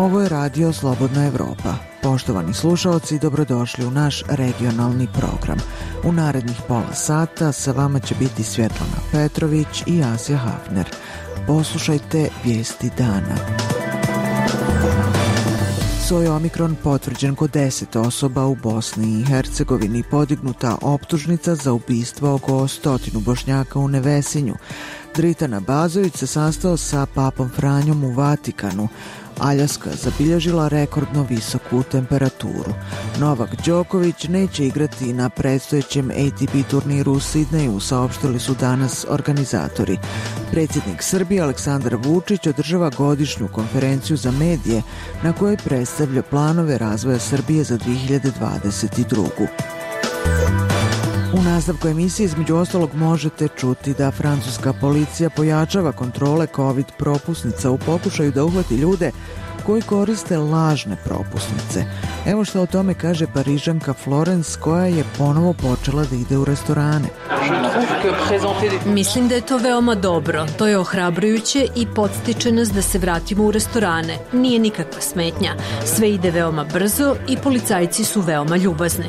Ovo je radio Slobodna Evropa. Poštovani slušaoci, dobrodošli u naš regionalni program. U narednih pola sata sa vama će biti Svjetlana Petrović i Asja Hafner. Poslušajte vijesti dana. Soj Omikron potvrđen kod 10 osoba u Bosni i Hercegovini, podignuta optužnica za ubistvo oko 100 Bošnjaka u Nevesinju. Dritan Abazović se sastao sa papom Franjom u Vatikanu. Aljaska zabilježila rekordno visoku temperaturu. Novak Đoković neće igrati na predstojećem ATP turniru u Sidneju, saopštili su danas organizatori. Predsjednik Srbije Aleksandar Vučić održava godišnju konferenciju za medije na kojoj predstavlja planove razvoja Srbije za 2022. U nastavku emisije između ostalog možete čuti da francuska policija pojačava kontrole COVID propusnica u pokušaju da uhvati ljude koji koriste lažne propusnice. Evo što o tome kaže Parižanka Florence, koja je ponovo počela da ide u restorane. Mislim da je to veoma dobro. To je ohrabrujuće i podstiče nas da se vratimo u restorane. Nije nikakva smetnja. Sve ide veoma brzo i policajci su veoma ljubazni.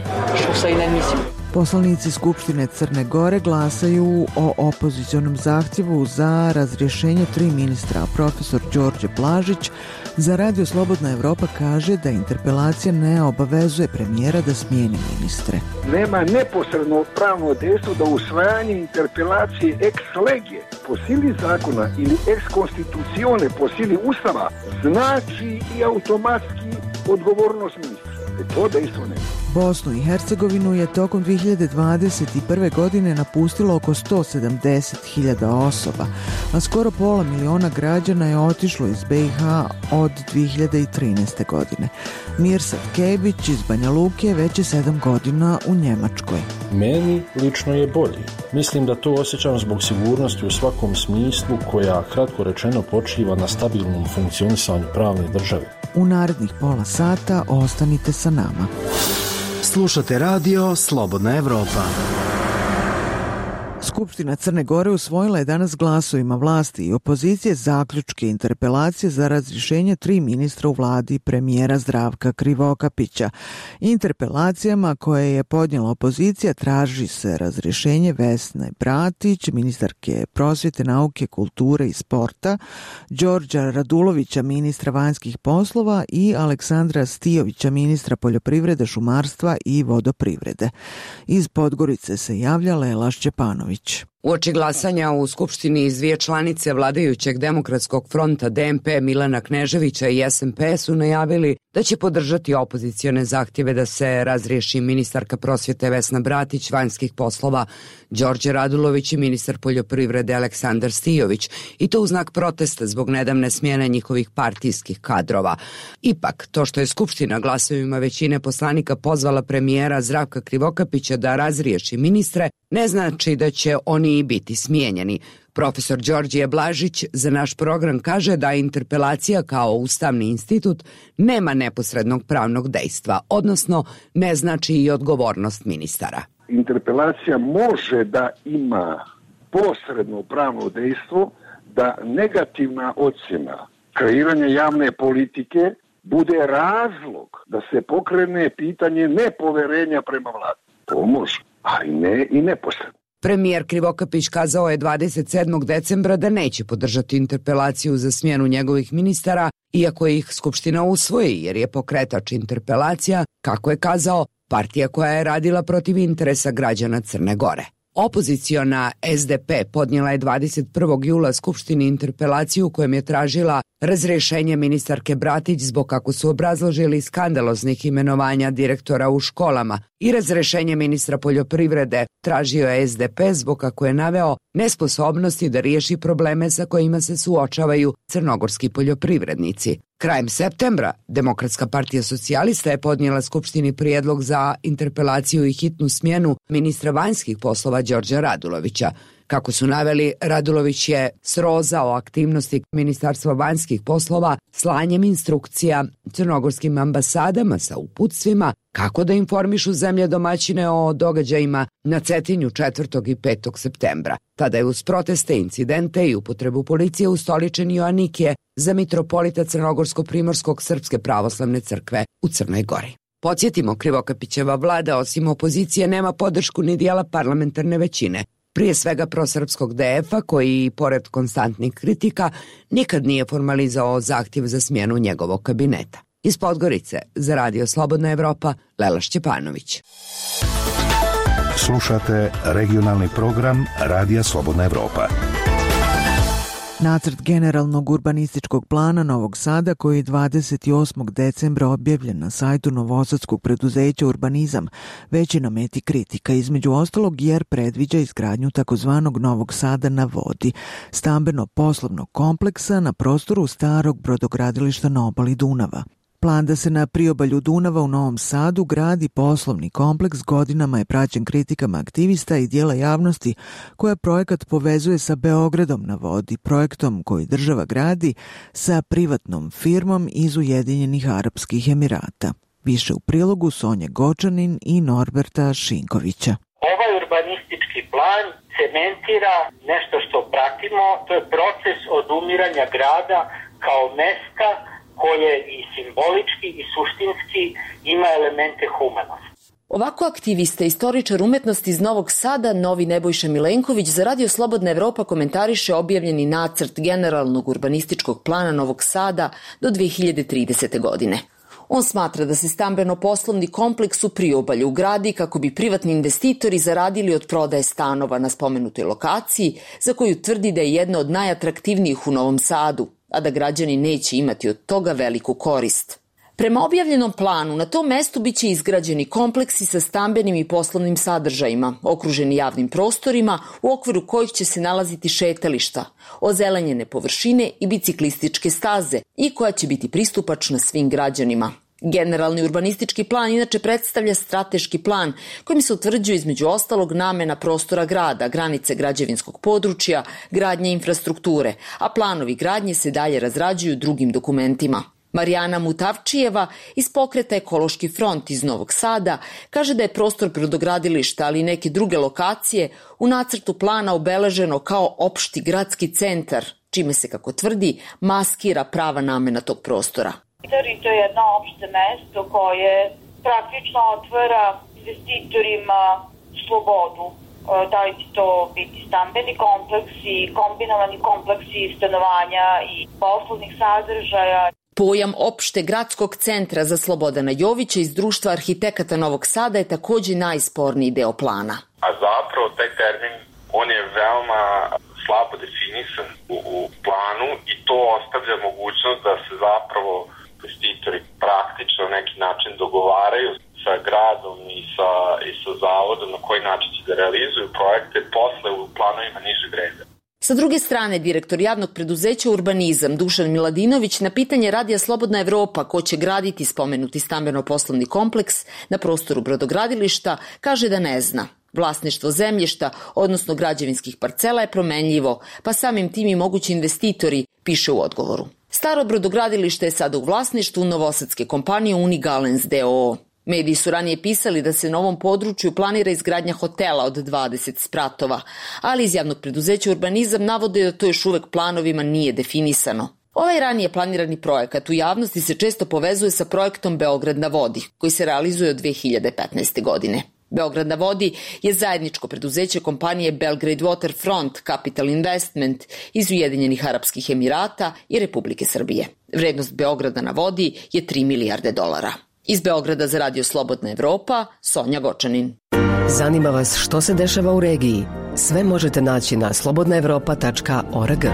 Poslanici Skupštine Crne Gore glasaju o opozicionom zahtjevu za razrješenje 3 ministra. Profesor Đorđe Blažić za Radio Slobodna Evropa kaže da interpelacija ne obavezuje premijera da smijeni ministre. Nema neposredno pravno dejstvo da usvajanje interpelacije ex lege po sili zakona ili ex konstitucione po sili ustava znači i automatski odgovornost ministra. To dejstvo nema. Bosnu i Hercegovinu je tokom 2021. godine napustilo oko 170.000 osoba, a skoro pola miliona građana je otišlo iz BiH od 2013. godine. Mirsad Kebić iz Banja Luke već je 7 godina u Njemačkoj. Meni lično je bolji. Mislim da to osjećam zbog sigurnosti u svakom smislu koja, kratko rečeno, počiva na stabilnom funkcionisanju pravne države. U narednih pola sata ostanite sa nama. Slušate radio Slobodna Evropa. Skupština Crne Gore usvojila je danas glasovima vlasti i opozicije zaključke interpelacije za razrješenje 3 ministra u vladi premijera Zdravka Krivokapića. Interpelacijama koje je podnijela opozicija traži se razrješenje Vesne Bratić, ministarke prosvjete, nauke, kulture i sporta, Đorđa Radulovića, ministra vanjskih poslova i Aleksandra Stijovića, ministra poljoprivrede, šumarstva i vodoprivrede. Iz Podgorice se javlja Lela Šćepanović. Uoči glasanja u Skupštini iz 2 članice vladajućeg Demokratskog fronta DNP Milana Kneževića i SMP su najavili da će podržati opozicione zahtjeve da se razriješi ministarka prosvjete Vesna Bratić, vanjskih poslova Đorđe Radulović i ministar poljoprivrede Aleksandar Stijović, i to u znak protesta zbog nedavne smjene njihovih partijskih kadrova. Ipak, to što je Skupština glasovima većine poslanika pozvala premijera Zdravka Krivokapića da razriješi ministre, ne znači da će oni i biti smijenjeni. Profesor Đorđe Blažić za naš program kaže da interpelacija kao ustavni institut nema neposrednog pravnog dejstva, odnosno ne znači i odgovornost ministara. Interpelacija može da ima posredno pravno dejstvo da negativna ocjena kreiranja javne politike bude razlog da se pokrene pitanje nepoverenja prema vladi. To može, ali ne i neposredno. Premijer Krivokapić kazao je 27. decembra da neće podržati interpelaciju za smjenu njegovih ministara, iako ih Skupština usvoji, jer je pokretač interpelacija, kako je kazao, partija koja je radila protiv interesa građana Crne Gore. Opoziciona SDP podnijela je 21. jula Skupštini interpelaciju kojom je tražila razrješenje ministarke Bratić zbog, kako su obrazložili, skandaloznih imenovanja direktora u školama, i razrješenje ministra poljoprivrede tražio je SDP zbog, kako je naveo, nesposobnosti da riješi probleme sa kojima se suočavaju crnogorski poljoprivrednici. Krajem septembra Demokratska partija socijalista je podnijela Skupštini prijedlog za interpelaciju i hitnu smjenu ministra vanjskih poslova Đorđa Radulovića. Kako su naveli, Radulović je srozao aktivnosti Ministarstva vanjskih poslova slanjem instrukcija crnogorskim ambasadama sa uputstvima kako da informišu zemlje domaćine o događajima na Cetinju 4. i 5. septembra. Tada je uz proteste, incidente i upotrebu policije ustoličen Joanikije, za mitropolita Crnogorsko-Primorskog Srpske pravoslavne crkve u Crnoj Gori. Podsjetimo, Krivokapićeva vlada osim opozicije nema podršku ni dijela parlamentarne većine, prije svega prosrpskog DF-a koji, pored konstantnih kritika, nikad nije formalizao zahtjev za smjenu njegovog kabineta. Iz Podgorice, za Radio Slobodna Evropa, Lela Šćepanović. Slušate regionalni program Radija Slobodna Evropa. Nacrt generalnog urbanističkog plana Novog Sada, koji je 28. decembra objavljen na sajtu novosadskog preduzeća Urbanizam, već je na meti kritika, između ostalog jer predviđa izgradnju takozvanog Novog Sada na vodi, stambeno-poslovnog kompleksa na prostoru starog brodogradilišta na obali Dunava. Plan da se na priobalju Dunava u Novom Sadu gradi poslovni kompleks godinama je praćen kritikama aktivista i dijela javnosti koja projekat povezuje sa Beogradom na vodi, projektom koji država gradi sa privatnom firmom iz Ujedinjenih Arapskih Emirata. Više u prilogu Sonje Gočanin i Norberta Šinkovića. Ovaj urbanistički plan cementira nešto što pratimo, to je proces odumiranja grada kao mesta koje i simbolički i suštinski ima elemente humanosti. Ovako aktivista, istoričar umetnosti iz Novog Sada, novi Nebojša Milenković, za Radio Slobodna Evropa komentariše objavljeni nacrt generalnog urbanističkog plana Novog Sada do 2030. godine. On smatra da se stambeno-poslovni kompleks u priobalju gradi kako bi privatni investitori zaradili od prodaje stanova na spomenutoj lokaciji, za koju tvrdi da je jedna od najatraktivnijih u Novom Sadu, a da građani neće imati od toga veliku korist. Prema objavljenom planu, na tom mestu biće izgrađeni kompleksi sa stambenim i poslovnim sadržajima, okruženi javnim prostorima u okviru kojih će se nalaziti šetališta, ozelenjene površine i biciklističke staze i koja će biti pristupačna svim građanima. Generalni urbanistički plan inače predstavlja strateški plan kojim se utvrđuje između ostalog namena prostora grada, granice građevinskog područja, gradnje infrastrukture, a planovi gradnje se dalje razrađuju drugim dokumentima. Marijana Mutavčijeva iz pokreta Ekološki front iz Novog Sada kaže da je prostor brodogradilišta, ali i neke druge lokacije u nacrtu plana obeleženo kao opšti gradski centar, čime se, kako tvrdi, maskira prava namena tog prostora. To je jedno opšte mesto koje praktično otvara investitorima slobodu. Da li će to biti stambeni kompleksi, kombinovani kompleksi stanovanja i poslovnih sadržaja. Pojam opšte gradskog centra za Slobodana Jovića iz Društva arhitekata Novog Sada je također najsporniji deo plana. A zapravo taj termin, on je veoma slabo definisan u planu i to ostavlja mogućnost da se zapravo investitori praktično na neki način dogovaraju sa gradom i sa zavodom na koji način će da realizuju projekte posle u planovima nižeg reda. Sa druge strane, direktor javnog preduzeća Urbanizam Dušan Miladinović na pitanje Radija Slobodna Evropa ko će graditi spomenuti stambeno-poslovni kompleks na prostoru brodogradilišta kaže da ne zna. Vlasništvo zemljišta, odnosno građevinskih parcela je promenljivo, pa samim tim i mogući investitori, piše u odgovoru. Staro brodogradilište je sada u vlasništvu novosadske kompanije Unigalens d.o.o. Mediji su ranije pisali da se na ovom području planira izgradnja hotela od 20 spratova, ali iz javnog preduzeća Urbanizam navode da to još uvek planovima nije definisano. Ovaj ranije planirani projekat u javnosti se često povezuje sa projektom Beograd na vodi, koji se realizuje od 2015. godine. Beograd na vodi je zajedničko preduzeće kompanije Belgrade Waterfront Capital Investment iz Ujedinjenih Arapskih Emirata i Republike Srbije. Vrednost Beograda na vodi je 3 milijarde dolara. Iz Beograda za Radio Slobodna Evropa, Sonja Gočanin. Zanima vas što se dešava u regiji? Sve možete naći na slobodnaevropa.org.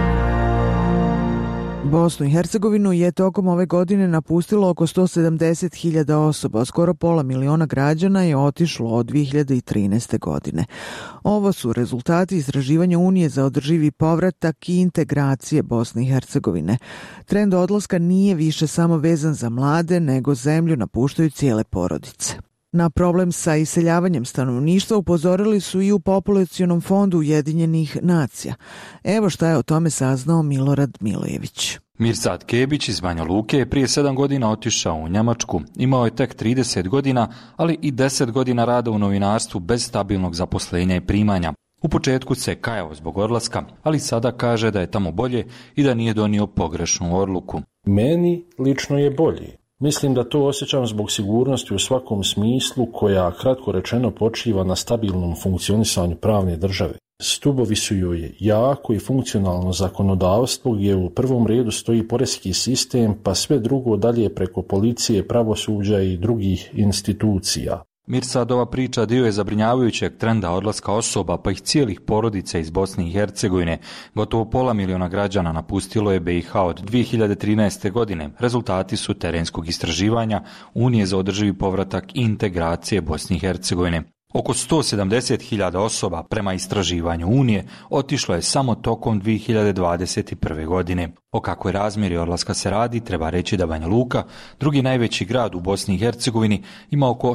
Bosnu i Hercegovinu je tokom ove godine napustilo oko 170.000 osoba, skoro pola miliona građana je otišlo od 2013. godine. Ovo su rezultati istraživanja Unije za održivi povratak i integracije Bosne i Hercegovine. Trend odlaska nije više samo vezan za mlade, nego zemlju napuštaju cijele porodice. Na problem sa iseljavanjem stanovništva upozorili su i u Populacionom fondu Ujedinjenih nacija. Evo šta je o tome saznao Milorad Milojević. Mirsad Kebić iz Banja Luke je prije 7 godina otišao u Njemačku. Imao je tek 30 godina, ali i 10 godina rada u novinarstvu bez stabilnog zaposlenja i primanja. U početku se kajao zbog odlaska, ali sada kaže da je tamo bolje i da nije donio pogrešnu odluku. Meni lično je bolje. Mislim da to osjećam zbog sigurnosti u svakom smislu koja, kratko rečeno, počiva na stabilnom funkcionisanju pravne države. Stubovi su joj jako i funkcionalno zakonodavstvo gdje u prvom redu stoji poreski sistem, pa sve drugo dalje preko policije, pravosuđa i drugih institucija. Mirsadova priča dio je zabrinjavajućeg trenda odlaska osoba pa ih cijelih porodica iz Bosne i Hercegovine. Gotovo 500.000 građana napustilo je BiH od 2013. godine. Rezultati su terenskog istraživanja Unije za održivi povratak i integracije Bosne i Hercegovine. Oko 170.000 osoba prema istraživanju Unije otišlo je samo tokom 2021. godine. O kakvoj razmjeri odlaska se radi, treba reći da Banja Luka, drugi najveći grad u Bosni i Hercegovini, ima oko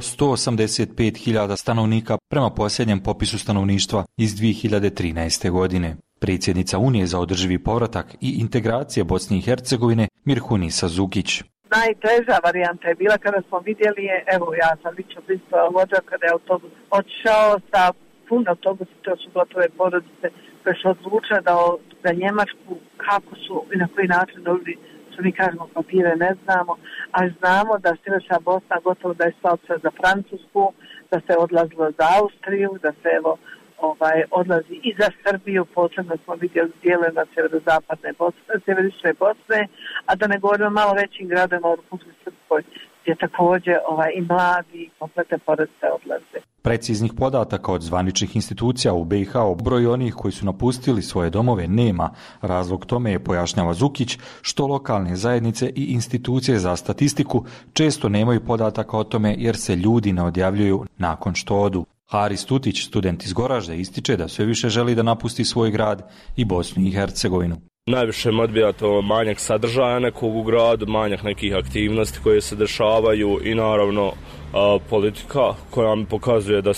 185.000 stanovnika prema posljednjem popisu stanovništva iz 2013. godine. Predsjednica Unije za održivi povratak i integracije Bosne i Hercegovine Mirhunisa Zukić. Najteža varijanta je bila kada smo vidjeli, evo ja sam lično prisutovala vođa kada je autobus otišao sa puno autobusa, to su gotove porodice koje su odlučile da za Njemačku, kako su i na koji način dobili, što mi kažemo papire, ne znamo, ali znamo da Sjeverna Bosna gotovo da je stala za Francusku, da se odlazilo za Austriju, da se odlazi i za Srbiju, posebno smo vidjeli dijele na severične Bosne, a da ne govorimo malo većim gradovima u Republici Srpskoj, gdje također i mladi i kompletne porodice odlaze. Preciznih podataka od zvaničnih institucija u BiH o broju onih koji su napustili svoje domove nema. Razlog tome je, pojašnjava Zukić, što lokalne zajednice i institucije za statistiku često nemaju podataka o tome jer se ljudi ne odjavljuju nakon što odu. Haris Tutić, student iz Goražde, ističe da sve više želi da napusti svoj grad i Bosnu i Hercegovinu. Najviše me odbija to manjak sadržaja nekog u gradu, manjak nekih aktivnosti koje se dešavaju i naravno politika koja mi pokazuje da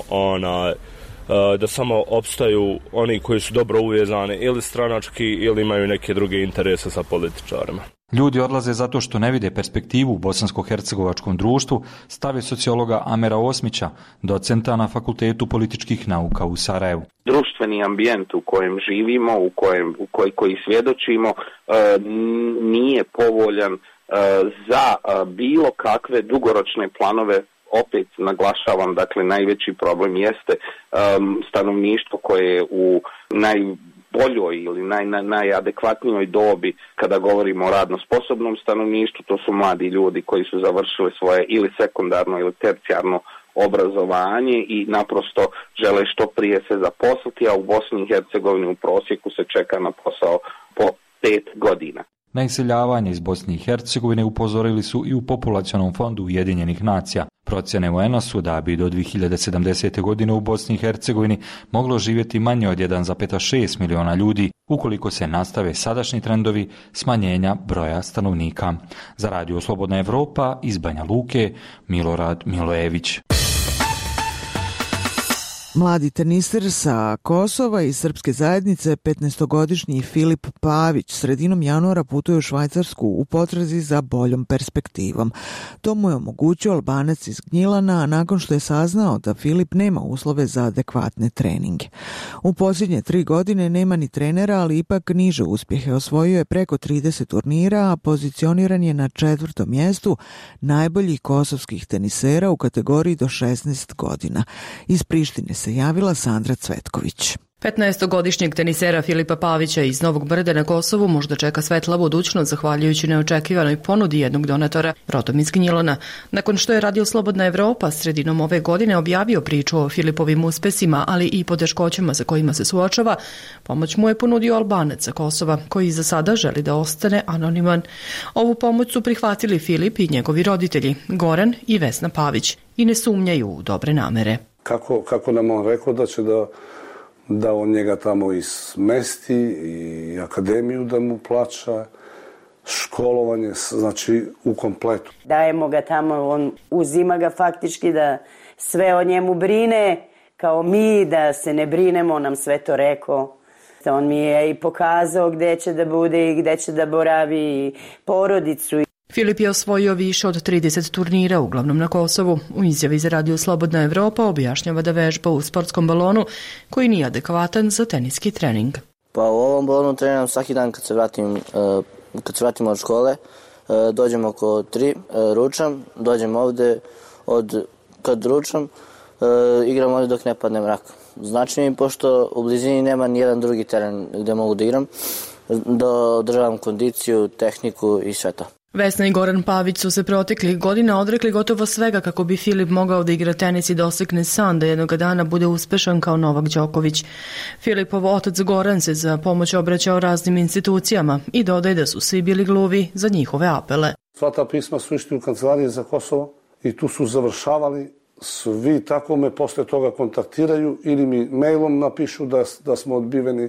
samo opstaju oni koji su dobro uvezani ili stranački ili imaju neke druge interese sa političarima. Ljudi odlaze zato što ne vide perspektivu u bosansko-hercegovačkom društvu, stave sociologa Amera Osmića, docenta na Fakultetu političkih nauka u Sarajevu. Društveni ambijent u kojem živimo, koji svjedočimo, nije povoljan za bilo kakve dugoročne planove. Opet naglašavam, dakle, najveći problem jeste stanovništvo koje je u najboljoj ili najadekvatnijoj dobi kada govorimo o radno sposobnom stanovništvu. To su mladi ljudi koji su završili svoje ili sekundarno ili tercijarno obrazovanje i naprosto žele što prije se zaposliti, a u Bosni i Hercegovini u prosjeku se čeka na posao po 5 godina. Na iseljavanje iz Bosne i Hercegovine upozorili su i u Populacionom fondu Ujedinjenih nacija. Procjene UN-a su da bi do 2070. godine u Bosni i Hercegovini moglo živjeti manje od 1,6 miliona ljudi, ukoliko se nastave sadašnji trendovi smanjenja broja stanovnika. Za Radio Slobodna Evropa iz Banja Luke, Milorad Milojević. Mladi teniser sa Kosova i srpske zajednice, 15-godišnji Filip Pavić, sredinom januara putuje u Švajcarsku u potrazi za boljom perspektivom. To mu je omogućio Albanac iz Gnjilana nakon što je saznao da Filip nema uslove za adekvatne treninge. U posljednje 3 godine nema ni trenera, ali ipak niže uspjehe. Osvojio je preko 30 turnira, a pozicioniran je na 4. mjestu najboljih kosovskih tenisera u kategoriji do 16 godina. Iz Prištine se javila Sandra Cvetković. 15-godišnjeg tenisera Filipa Pavića iz Novog Brda na Kosovu možda čeka svetla budućnost zahvaljujući neočekivanoj ponudi jednog donatora, rodom iz Gnjilana. Nakon što je Radio Slobodna Evropa sredinom ove godine objavio priču o Filipovim uspesima, ali i poteškoćama sa kojima se suočava, pomoć mu je ponudio Albanac sa Kosova, koji za sada želi da ostane anoniman. Ovu pomoć su prihvatili Filip i njegovi roditelji, Goran i Vesna Pavić, i ne sumnjaju u dobre namere. Kako nam on rekao da će da on njega tamo i smesti i akademiju da mu plaća, školovanje, znači u kompletu. Dajemo ga tamo, on uzima ga faktički da sve o njemu brine, kao mi, da se ne brinemo, on nam sve to rekao. On mi je i pokazao gdje će da bude i gdje će da boravi, i porodicu. Filip je osvojio više od 30 turnira, uglavnom na Kosovu. U izjavi za Radio Slobodna Evropa objašnjava da vežba u sportskom balonu koji nije adekvatan za teniski trening. Pa u ovom balonu treniram svaki dan kad se vratim od škole. Dođem oko 3, ručam, dođem ovde, kad ručam, igram ovde dok ne padne mrak. Znači mi, pošto u blizini nema nijedan drugi teren gde mogu da igram, da održavam kondiciju, tehniku i sve to. Vesna i Goran Pavić su se proteklih godina odrekli gotovo svega kako bi Filip mogao da igra tenis i dosegne san da jednog dana bude uspešan kao Novak Đoković. Filipov otac Goran se za pomoć obraćao raznim institucijama i dodaje da su svi bili gluvi za njihove apele. Sva ta pisma su išli u kancelarije za Kosovo i tu su završavali. Svi tako me posle toga kontaktiraju ili mi mailom napišu da smo odbiveni,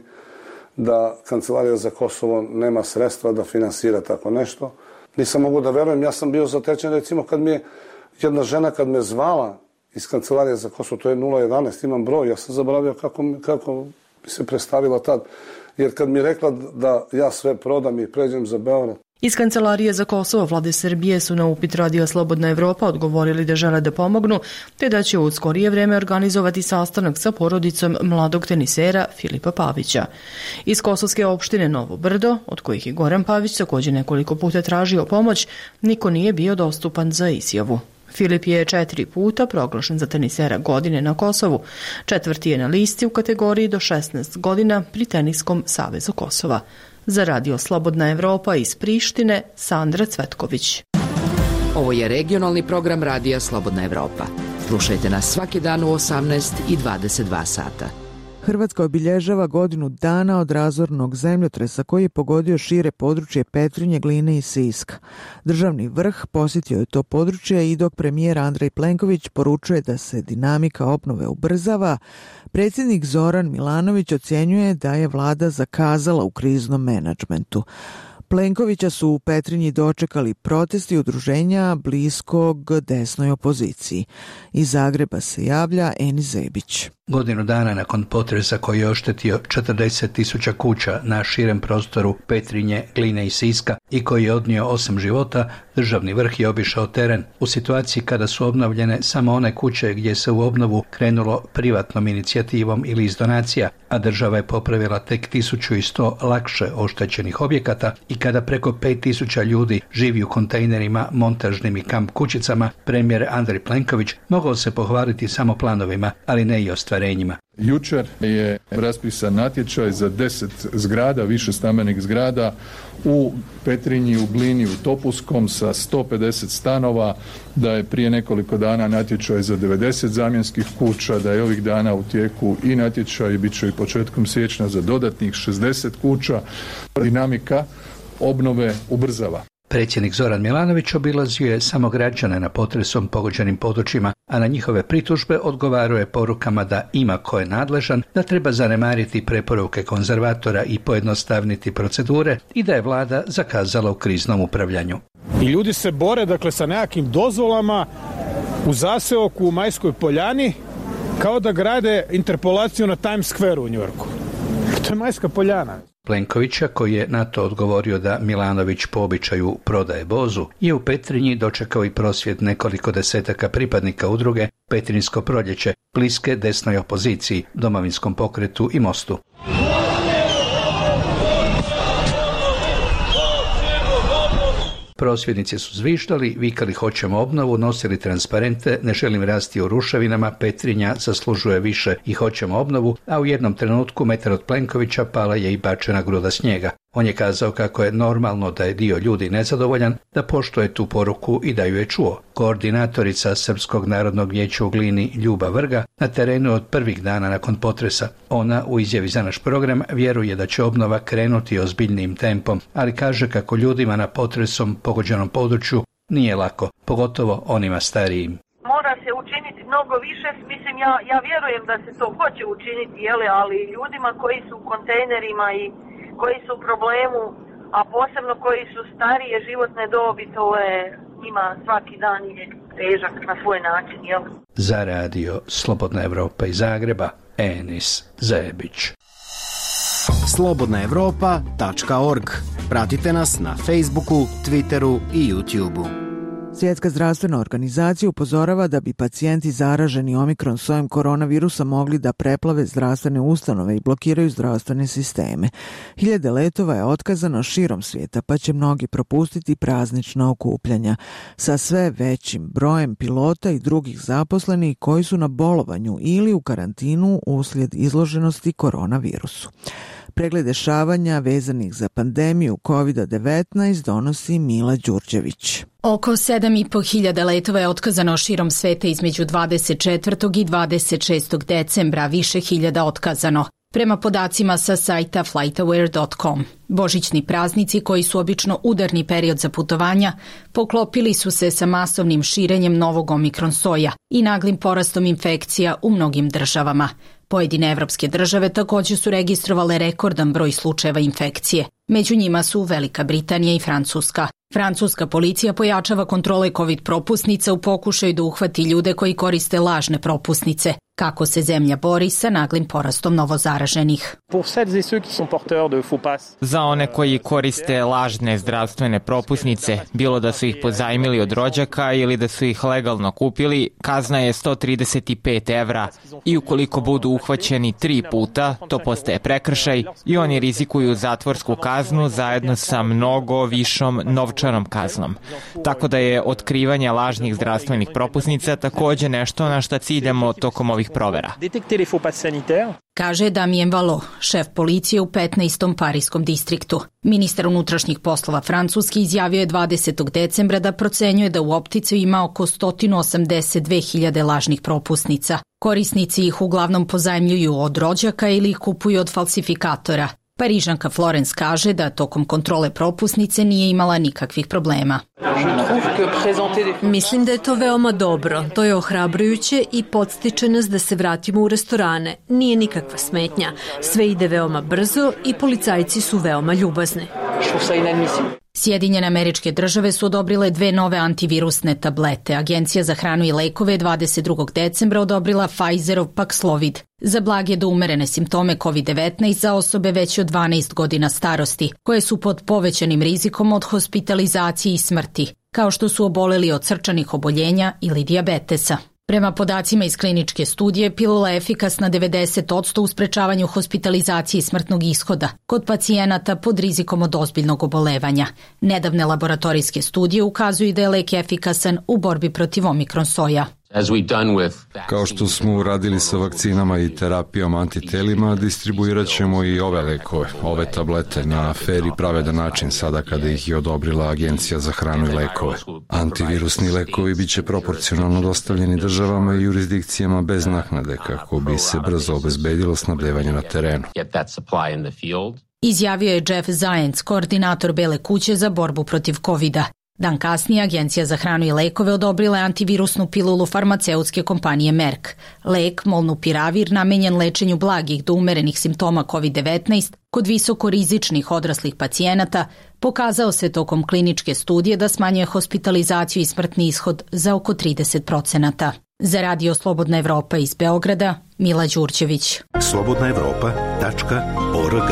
da Kancelarija za Kosovo nema sredstva da finansira tako nešto. Nisam mogao da verujem, ja sam bio zatečen, recimo kad mi je jedna žena kad me zvala iz Kancelarije za Kosovo, to je 011, imam broj, ja sam zaboravio kako mi se predstavila tad, jer kad mi je rekla da ja sve prodam i pređem za Beograd. Iz Kancelarije za Kosovo vlade Srbije su na upit Radio Slobodna Evropa odgovorili da žele da pomognu, te da će u skorije vreme organizovati sastanak sa porodicom mladog tenisera Filipa Pavića. Iz kosovske opštine Novo Brdo, od kojih je Goran Pavić također nekoliko puta tražio pomoć, niko nije bio dostupan za izjavu. Filip je 4 puta proglašen za tenisera godine na Kosovu. 4. je na listi u kategoriji do 16 godina pri Teniskom savezu Kosova. Za Radio Slobodna Evropa iz Prištine, Sandra Cvetković. Ovo je regionalni program Radija Slobodna Evropa. Slušajte nas svaki dan u 18 i 22 sata. Hrvatska obilježava godinu dana od razornog zemljotresa koji je pogodio šire područje Petrinje, Gline i Siska. Državni vrh posjetio je to područje i dok premijer Andrej Plenković poručuje da se dinamika obnove ubrzava, predsjednik Zoran Milanović ocjenjuje da je vlada zakazala u kriznom menadžmentu. Plenkovića su u Petrinji dočekali protesti udruženja bliskog desnoj opoziciji. Iz Zagreba se javlja Eni Zebić. Godinu dana nakon potresa koji je oštetio 40.000 kuća na širem prostoru Petrinje, Gline i Siska i koji je odnio 8 života, državni vrh je obišao teren u situaciji kada su obnovljene samo one kuće gdje se u obnovu krenulo privatnom inicijativom ili iz donacija, a država je popravila tek 1100 lakše oštećenih objekata i kada preko 5000 ljudi živi u kontejnerima, montažnim i kamp kućicama, premijer Andrej Plenković mogao se pohvaliti samo planovima, ali ne i ostvarenjima. Jučer je raspisan natječaj za 10 zgrada, više stambenih zgrada u Petrinji, u Glini, u Topuskom sa 150 stanova, da je prije nekoliko dana natječaj za 90 zamjenskih kuća, da je ovih dana u tijeku i natječaj, bit će i početkom siječnja za dodatnih 60 kuća. Dinamika obnove ubrzava. Predsjednik Zoran Milanović obilazio je samo građane na potresom pogođenim područjima, a na njihove pritužbe odgovarao je porukama da ima ko je nadležan, da treba zanemariti preporuke konzervatora i pojednostavniti procedure i da je vlada zakazala u kriznom upravljanju. I ljudi se bore, dakle, sa nekakvim dozvolama u zaseoku u Majskoj Poljani kao da grade interpolaciju na Times Square u Njujorku. To je Majska Poljana. Plenkovića, koji je na to odgovorio da Milanović po običaju prodaje bozu, je u Petrinji dočekao i prosvjed nekoliko desetaka pripadnika udruge Petrinjsko proljeće, bliske desnoj opoziciji, Domovinskom pokretu i Mostu. Prosvjednici su zviždali, vikali hoćemo obnovu, nosili transparente, ne želim rasti u ruševinama, Petrinja zaslužuje više i hoćemo obnovu, a u jednom trenutku metar od Plenkovića pala je i bačena gruda snijega. On je kazao kako je normalno da je dio ljudi nezadovoljan, da poštuje tu poruku i da ju je čuo. Koordinatorica Srpskog narodnog vijeća u Glini Ljuba Vrga na terenu od prvih dana nakon potresa. Ona u izjavi za naš program vjeruje da će obnova krenuti ozbiljnijim tempom, ali kaže kako ljudima na potresom pogođenom području nije lako, pogotovo onima starijim. Mora se učiniti mnogo više, mislim ja vjerujem da se to hoće učiniti, ali ljudima koji su u kontejnerima i koji su u problemu, a posebno koji su starije životne dobi, to je njima svaki dan je težak na svoj način, jel? Za Radio Slobodna Evropa iz Zagreba, Enis Zebić. slobodnaevropa.org Pratite nas na Facebooku, Twitteru i YouTubeu. Svjetska zdravstvena organizacija upozorava da bi pacijenti zaraženi omikron sojem koronavirusa mogli da preplave zdravstvene ustanove i blokiraju zdravstvene sisteme. Hiljade letova je otkazano širom svijeta, pa će mnogi propustiti praznična okupljanja sa sve većim brojem pilota i drugih zaposlenih koji su na bolovanju ili u karantinu uslijed izloženosti koronavirusu. Pregled dešavanja vezanih za pandemiju COVID-19 donosi Mila Đurđević. Oko 7.500 letova je otkazano širom sveta između 24. i 26. decembra, više hiljada otkazano. Prema podacima sa sajta flightaware.com, božićni praznici koji su obično udarni period za putovanja poklopili su se sa masovnim širenjem novog omikron soja i naglim porastom infekcija u mnogim državama. Pojedine evropske države također su registrovale rekordan broj slučajeva infekcije. Među njima su Velika Britanija i Francuska. Francuska policija pojačava kontrole COVID propusnica u pokušaju da uhvati ljude koji koriste lažne propusnice. Kako se zemlja bori sa naglim porastom novozaraženih? Za one koji koriste lažne zdravstvene propusnice, bilo da su ih pozajmili od rođaka ili da su ih legalno kupili, kazna je 135 evra i ukoliko budu uhvaćeni 3 puta, to postaje prekršaj i oni rizikuju zatvorsku kaznu zajedno sa mnogo višom novčanom kaznom. Tako da je otkrivanje lažnih zdravstvenih propusnica također nešto na šta ciljamo tokom ovih provera. Kaže Damien Valo, šef policije u 15. parijskom distriktu. Ministar unutrašnjih poslova Francuski izjavio je 20. decembra da procenjuje da u optici ima oko 182.000 lažnih propusnica. Korisnici ih uglavnom pozajmljuju od rođaka ili ih kupuju od falsifikatora. Parižanka Florence kaže da tokom kontrole propusnice nije imala nikakvih problema. Mislim da je to veoma dobro. To je ohrabrujuće i podstiče nas da se vratimo u restorane. Nije nikakva smetnja. Sve ide veoma brzo i policajci su veoma ljubazni. Sjedinjene Američke Države su odobrile 2 nove antivirusne tablete. Agencija za hranu i lekove 22. decembra odobrila Pfizerov Paxlovid za blage do umerene simptome COVID-19 za osobe veće od 12 godina starosti, koje su pod povećanim rizikom od hospitalizacije i smrti, kao što su oboleli od srčanih oboljenja ili dijabetesa. Prema podacima iz kliničke studije, pilula je efikasna 90% u sprečavanju hospitalizacije i smrtnog ishoda kod pacijenata pod rizikom od ozbiljnog obolevanja. Nedavne laboratorijske studije ukazuju da je lek efikasan u borbi protiv omikron soja. Kao što smo uradili sa vakcinama i terapijom antitelima, distribuirat ćemo i ove lekove, ove tablete na fer i pravedan način sada kada ih je odobrila Agencija za hranu i lekove. Antivirusni lekovi bit će proporcionalno dostavljeni državama i jurisdikcijama bez naknade kako bi se brzo obezbedilo snabdevanje na terenu. Izjavio je Jeff Zients, koordinator Bele kuće za borbu protiv COVID-a. Dan kasnije Agencija za hranu i lekove odobrila je antivirusnu pilulu farmaceutske kompanije Merck. Lek Molnupiravir namenjen lečenju blagih do umerenih simptoma COVID-19 kod visokorizičnih odraslih pacijenata pokazao se tokom kliničke studije da smanjuje hospitalizaciju i smrtni ishod za oko 30%. Za Radio Slobodna Evropa iz Beograda, Mila Đurđević. slobodnaevropa.org.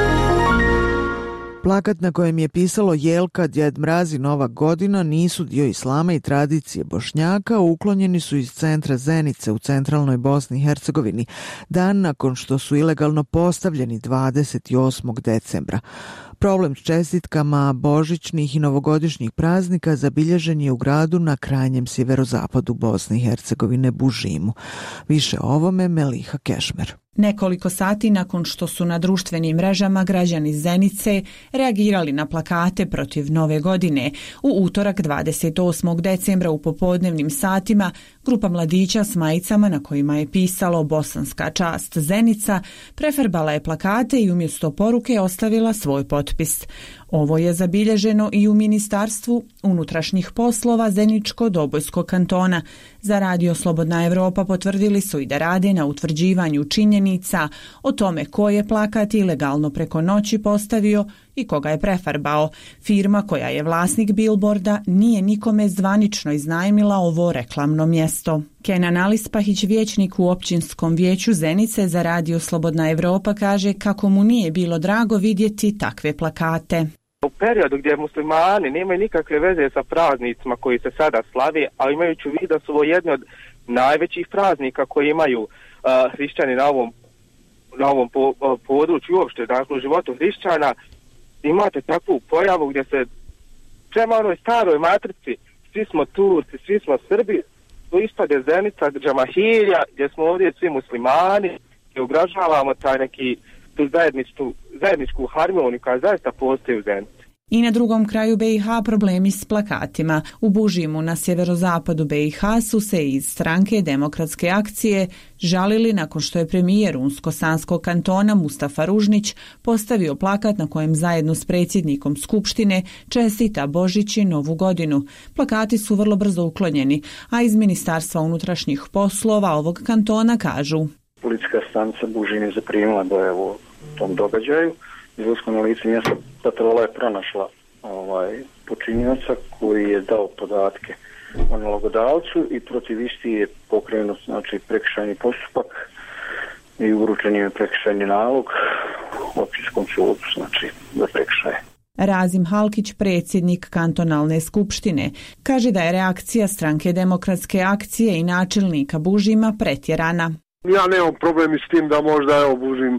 Plakat na kojem je pisalo Jelka, Djed Mraz i Nova godina nisu dio islama i tradicije Bošnjaka, uklonjeni su iz centra Zenice u centralnoj Bosni i Hercegovini, dan nakon što su ilegalno postavljeni 28. decembra. Problem s čestitkama božićnih i novogodišnjih praznika zabilježen je u gradu na krajnjem sjeverozapadu Bosne i Hercegovine, Bužimu. Više o ovome Meliha Kešmer. Nekoliko sati nakon što su na društvenim mrežama građani Zenice reagirali na plakate protiv Nove godine, u utorak 28. decembra u popodnevnim satima grupa mladića s majicama na kojima je pisalo Bosanska čast Zenica prefarbala je plakate i umjesto poruke ostavila svoj potpis. Ovo je zabilježeno i u Ministarstvu unutrašnjih poslova Zeničko-Dobojskog kantona. Za Radio Slobodna Evropa potvrdili su i da rade na utvrđivanju činjenica o tome ko je plakat ilegalno preko noći postavio i koga je prefarbao. Firma koja je vlasnik bilborda nije nikome zvanično iznajmila ovo reklamno mjesto. Kenan Alispahić, vijećnik u općinskom vijeću Zenice za Radio Slobodna Evropa, kaže kako mu nije bilo drago vidjeti takve plakate. U periodu gdje muslimani nemaju nikakve veze sa praznicima koji se sada slavi, a imajući u vidu da su ovo jedni od najvećih praznika koji imaju hrišćani na ovom području uopšte, dakle u životu hrišćana, imate takvu pojavu gdje se prema onoj staroj matrici svi smo Turci, svi smo Srbi, tu ispade Zenica, džamahirja, gdje smo ovdje svi muslimani, gdje ugražavamo taj neki tu zajedničku harmoniju koja zaista postoji u Zenici. I na drugom kraju BiH problemi s plakatima. U Bužimu na sjeverozapadu BiH su se iz stranke Demokratske akcije žalili nakon što je premijer Unsko-Sanskog kantona Mustafa Ružnić postavio plakat na kojem zajedno s predsjednikom Skupštine čestita Božić i Novu godinu. Plakati su vrlo brzo uklonjeni, a iz Ministarstva unutrašnjih poslova ovog kantona kažu: Policijska stanica Bužin je zaprimila dojavu o tom događaju. Izlaskom na lice mjesta patrola je pronašla počinioca koji je dao podatke o nalogodavcu i protiv isti je pokrenut prekršajni postupak i uručen je prekršajni nalog općinskom sudu za prekršaje. Razim Halkić, predsjednik kantonalne skupštine, kaže da je reakcija stranke Demokratske akcije i načelnika Bužima pretjerana. Ja nemam problem s tim da možda Bužim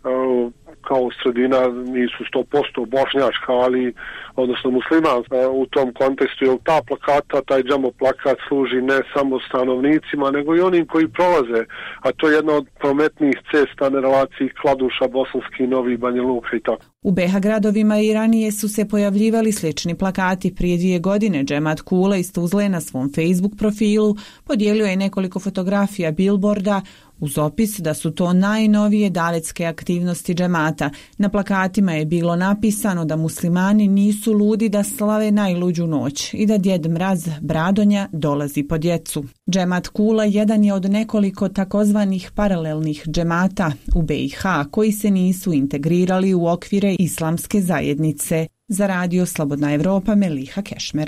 kao sredina nisu 100% bošnjačka, ali odnosno muslimanska u tom kontekstu, jer ta plakata, taj džamo plakat služi ne samo stanovnicima, nego i onim koji prolaze, a to je jedna od prometnijih cesta na relaciji Kladuša, Bosanski, Novi, Banja Luka i tako. U BiH gradovima i ranije su se pojavljivali slični plakati. Prije 2 godine Džemat Kula iz Tuzle na svom Facebook profilu podijelio je nekoliko fotografija bilborda uz opis da su to najnovije davetske aktivnosti džemata. Na plakatima je bilo napisano da muslimani nisu ludi da slave najluđu noć i da Djed Mraz Bradonja dolazi po djecu. Džemat Kula jedan je od nekoliko takozvanih paralelnih džemata u BiH koji se nisu integrirali u okvire islamske zajednice. Za Radio Slobodna Evropa, Meliha Kešmer.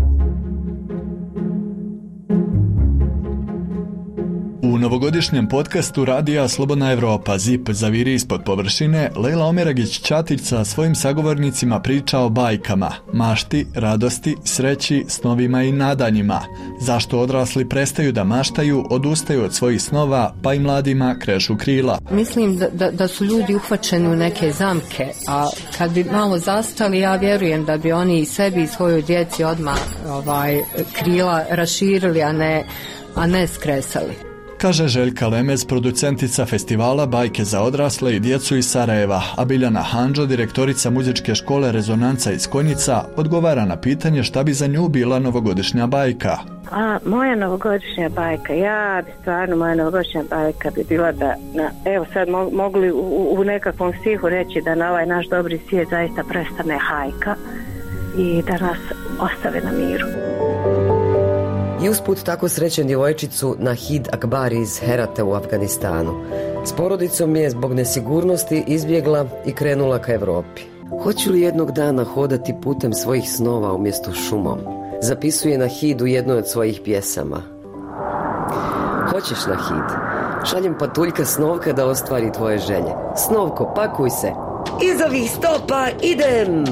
U novogodišnjem podcastu Radija Slobodna Evropa ZIP zaviri ispod površine, Lejla Omeragić-Ćatić sa svojim sagovornicima priča o bajkama, mašti, radosti, sreći, snovima i nadanjima. Zašto odrasli prestaju da maštaju, odustaju od svojih snova, pa i mladima krešu krila. Mislim da su ljudi uhvaćeni u neke zamke, a kad bi malo zastali, ja vjerujem da bi oni sebi i svojoj djeci odmah krila raširili, a ne skresali. Kaže Željka Lemez, producentica festivala Bajke za odrasle i djecu iz Sarajeva, a Biljana Handžo, direktorica muzičke škole Rezonanca iz Konjica, odgovara na pitanje šta bi za nju bila novogodišnja bajka. Moja novogodišnja bajka, moja novogodišnja bajka bi bila da, evo sad mogli u nekakvom stihu reći da na ovaj naš dobri svijet zaista prestane hajka i da nas ostave na miru. I usput tako srećem djevojčicu Nahid Akbari iz Herata u Afganistanu. S porodicom je zbog nesigurnosti izbjegla i krenula ka Europi. Hoću li jednog dana hodati putem svojih snova umjesto šumom? Zapisuje Nahid u jednoj od svojih pjesama. Hoćeš, Nahid? Šaljem patuljka Snovka da ostvari tvoje želje. Snovko, pakuj se. Iz ovih stopa idem!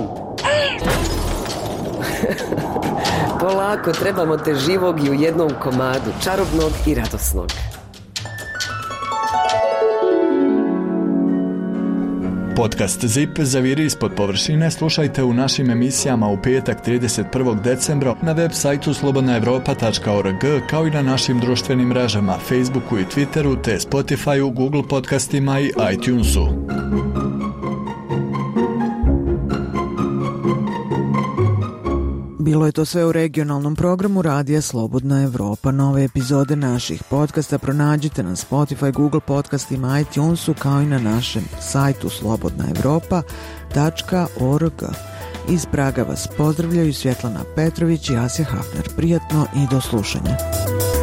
Polako, trebamo te živog i u jednom komadu, čarobnog i radosnog. Podcast ZIP zaviri ispod površine slušajte u našim emisijama u petak 31. decembra na web sajtu slobodnaevropa.org kao i na našim društvenim mrežama Facebooku i Twitteru te Spotifyu, Google podcastima i iTunesu. Bilo je to sve u regionalnom programu Radija Slobodna Evropa. Nove epizode naših podcasta pronađite na Spotify, Google podcastima, iTunesu kao i na našem sajtu slobodnaevropa.org. Iz Praga vas pozdravljaju Svjetlana Petrović i Asja Hafner. Prijatno i do slušanja.